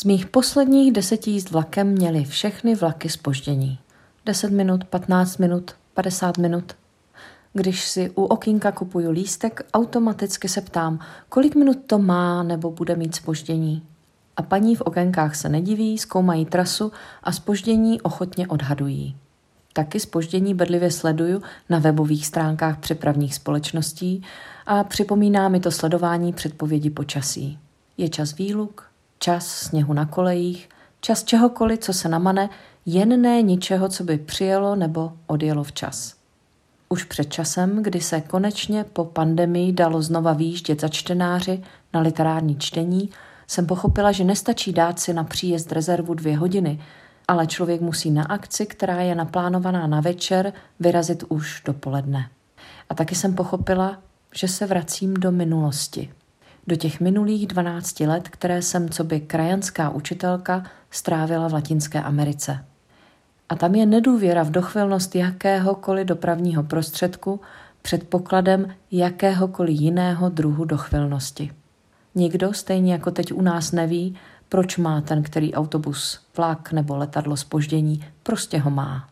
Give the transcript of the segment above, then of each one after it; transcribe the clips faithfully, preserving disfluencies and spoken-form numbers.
Z mých posledních deseti jízd vlakem měly všechny vlaky zpoždění. Deset minut, patnáct minut, padesát minut. Když si u okýnka kupuju lístek, automaticky se ptám, kolik minut to má nebo bude mít zpoždění. A paní v okénkách se nediví, zkoumají trasu a zpoždění ochotně odhadují. Taky zpoždění bedlivě sleduju na webových stránkách přepravních společností a připomíná mi to sledování předpovědi počasí. Je čas výluk, čas sněhu na kolejích, čas čehokoliv, co se namane, jen ne ničeho, co by přijelo nebo odjelo včas. Už před časem, kdy se konečně po pandemii dalo znova výjíždět za čtenáři na literární čtení, jsem pochopila, že nestačí dát si na příjezd rezervu dvě hodiny, ale člověk musí na akci, která je naplánovaná na večer, vyrazit už dopoledne. A taky jsem pochopila, že se vracím do minulosti. Do těch minulých dvanácti let, které jsem coby krajanská učitelka strávila v Latinské Americe. A tam je nedůvěra v dochvilnost jakéhokoliv dopravního prostředku předpokladem jakéhokoliv jiného druhu dochvilnosti. Nikdo, stejně jako teď u nás, neví, proč má ten který autobus, vlak nebo letadlo zpoždění, prostě ho má.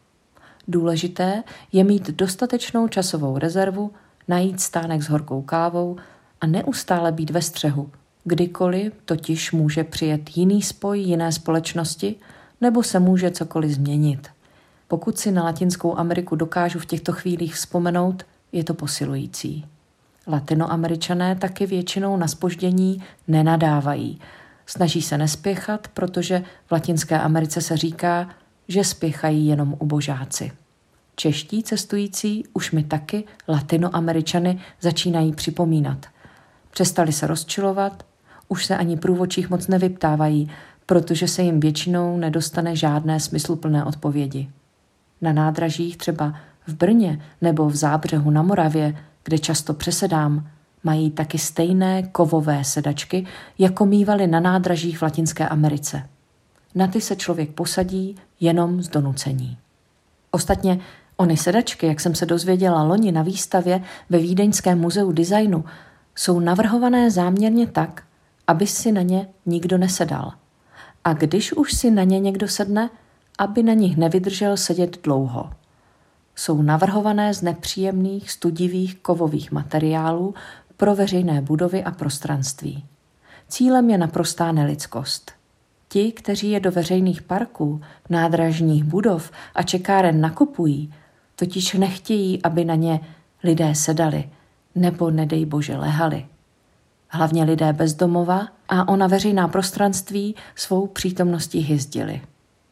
Důležité je mít dostatečnou časovou rezervu, najít stánek s horkou kávou a neustále být ve střehu, kdykoliv totiž může přijet jiný spoj jiné společnosti nebo se může cokoliv změnit. Pokud si na Latinskou Ameriku dokážu v těchto chvílích vzpomenout, je to posilující. Latinoameričané taky většinou na zpoždění nenadávají. Snaží se nespěchat, protože v Latinské Americe se říká, že spěchají jenom ubožáci. Čeští cestující už mi taky Latinoameričany začínají připomínat. Přestali se rozčilovat, už se ani průvodčích moc nevyptávají, protože se jim většinou nedostane žádné smysluplné odpovědi. Na nádražích třeba v Brně nebo v Zábřehu na Moravě, kde často přesedám, mají taky stejné kovové sedačky, jako mívali na nádražích v Latinské Americe. Na ty se člověk posadí jenom z donucení. Ostatně ony sedačky, jak jsem se dozvěděla loni na výstavě ve Vídeňském muzeu designu, jsou navrhované záměrně tak, aby si na ně nikdo nesedal. A když už si na ně někdo sedne, aby na nich nevydržel sedět dlouho. Jsou navrhované z nepříjemných, studivých kovových materiálů pro veřejné budovy a prostranství. Cílem je naprostá nelidskost. Ti, kteří je do veřejných parků, nádražních budov a čekáren nakupují, totiž nechtějí, aby na ně lidé sedali nebo nedej bože lehali. Hlavně lidé bez domova a ona veřejná prostranství svou přítomností hyzdili.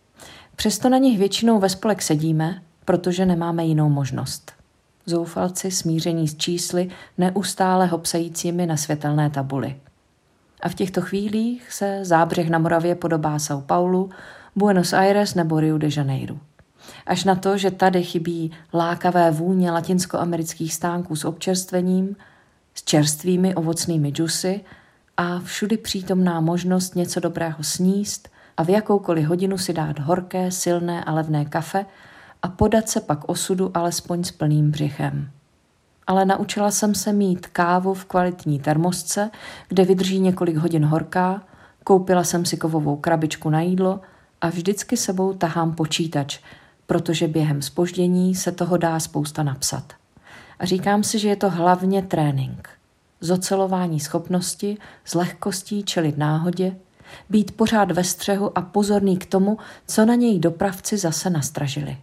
Přesto na nich většinou ve spolek sedíme, protože nemáme jinou možnost. Zoufalci smíření s čísly neustále hopsajícími na světelné tabuli. A v těchto chvílích se Zábřeh na Moravě podobá São Paulu, Buenos Aires nebo Rio de Janeiro. Až na to, že tady chybí lákavé vůně latinskoamerických stánků s občerstvením, s čerstvými ovocnými džusy a všudy přítomná možnost něco dobrého sníst a v jakoukoliv hodinu si dát horké, silné a levné kafe a podat se pak osudu alespoň s plným břichem. Ale naučila jsem se mít kávu v kvalitní termosce, kde vydrží několik hodin horká, koupila jsem si kovovou krabičku na jídlo a vždycky sebou tahám počítač, protože během zpoždění se toho dá spousta napsat. A říkám si, že je to hlavně trénink. Zocelování schopnosti, s lehkostí čelit náhodě, být pořád ve střehu a pozorný k tomu, co na něj dopravci zase nastražili.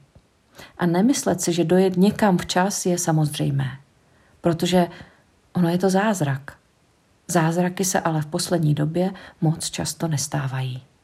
A nemyslet si, že dojet někam včas je samozřejmé. Protože ono je to zázrak. Zázraky se ale v poslední době moc často nestávají.